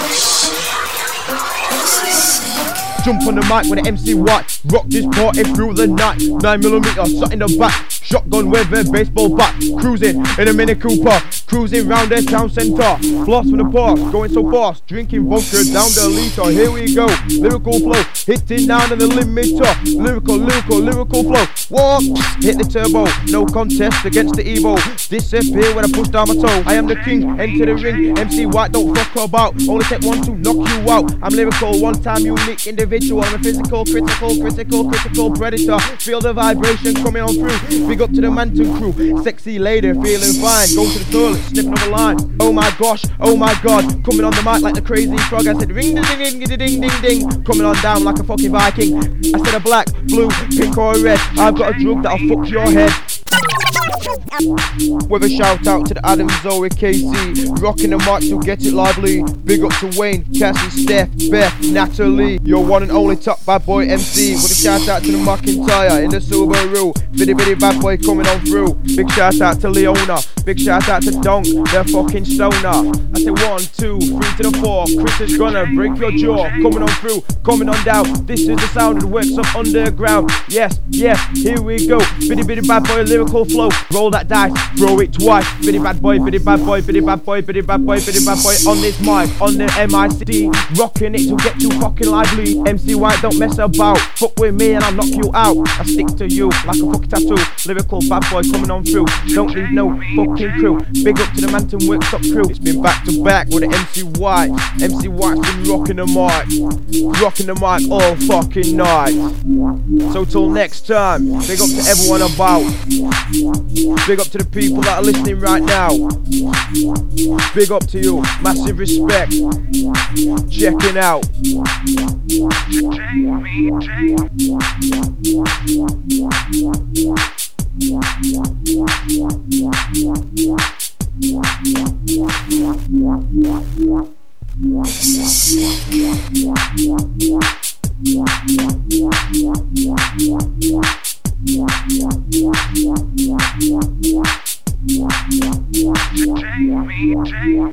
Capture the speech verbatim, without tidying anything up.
Jump on the mic with the M C White. Rock this party through the night. nine millimeter, shot in the back. Shotgun with a baseball bat. Cruising in a Mini Cooper. Cruising round the town centre. Blast from the past, going so fast. Drinking vodka down the liter. Here we go, lyrical flow. Hitting down to the limiter. Lyrical, lyrical, lyrical flow. What? Hit the turbo. No contest against the Evo. Disappear when I push down my toe. I am the king, enter the ring. M C White, don't fuck about. Only take one to knock you out. I'm lyrical, one time unique individual. I'm a physical, critical, critical, critical predator. Feel the vibration coming on through. Big up to the Manton crew. Sexy lady, feeling fine. Go to the toilet, sniff another line. Oh my gosh, oh my god. Coming on the mic like the crazy frog. I said ring ding ding ding ding ding ding. Coming on down like a fucking Viking. I said a black, blue, pink or a red. I've got a drug that'll fuck your head. With a shout out to the Adam Zoe K C. Rocking the mic, so get it lively. Big up to Wayne, Cassie, Steph, Beth, Natalie. Your one and only top bad boy M C. With a shout out to the McIntyre in the Subaru. Bitty bitty bad boy coming on through. Big shout out to Leona. Big shout out to Donk, they're fucking stoner. I say one, two, three to the four. Chris is gonna break your jaw. Coming on through, coming on down. This is the sound of the works of underground. Yes, yes, here we go. Bitty bitty bad boy, lyrical flow. Roll that dice, throw it twice. Bitty bad boy, bitty bad boy, bitty bad boy, bitty bad boy, bitty bad boy. On this mic, on the M I C. Rocking it to get you fucking lively. M C White, don't mess about. Fuck with me and I'll knock you out. I stick to you like a fucking tattoo. Lyrical bad boy coming on through. Don't need no fucking crew. Big up to the Manton Workshop crew. It's been back to back with the M C White. M C White's been rocking the mic. Rocking the mic all fucking night. So till next time, big up to everyone about. Big up to the people that are listening right now. Big up to you. Massive respect. Checking out. Take me, take